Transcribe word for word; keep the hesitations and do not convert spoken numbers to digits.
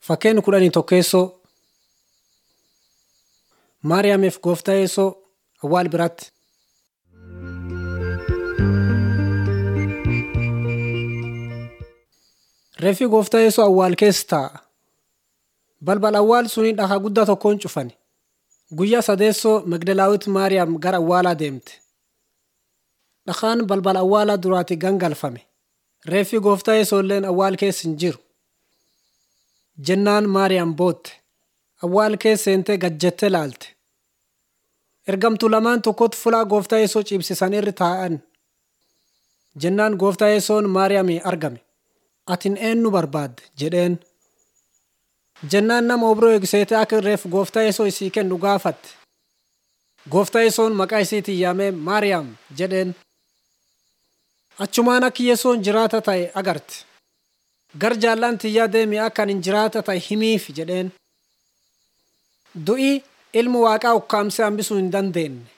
Fakkeenya kudhanii tokkeessoo Maariyaamiif gooftaa Yesuus awwaal biraatti. Reeffi gooftaa Yesuus awwaal keessa taa'a. Balbala awwaal suni dhagaa guddaa tokkoon cufani. Guyyaa sadeessoo Magdalaawit Maariyaam gara awwaalaa deemte. Dhagaan balbala awwaalaa duraatti gangalfame. Reeffi gooftaa Yesuus illeen awwaal keessa hin jiru. Jennaan Maariyaam bootte. Awwaal keessa seentee gad jettee laalte. Ergamtuu lamaan tokkotti fuula gooftaa Yesuus ciibsisan irra taa'an. Jennaan gooftaa Yesuus Maariyaamii argame. Atin eenyu barbaadde jedheen. Jennaan nama obroo eegseetee akka reeffi gooftaa Yesuus isii kennu gaafatte. Gooftaa Yesuus maqaa isiitiin yaamee Maariyaam jedheen. Achumaan akka Yesuus jiraata ta'e agarte. Gar jaallaan tiyyaa deemee akka ani jiraata ta'e himiif jedheen. Du'i ilmu waaqaa ukkaamsee hambisuu hin dandeenye.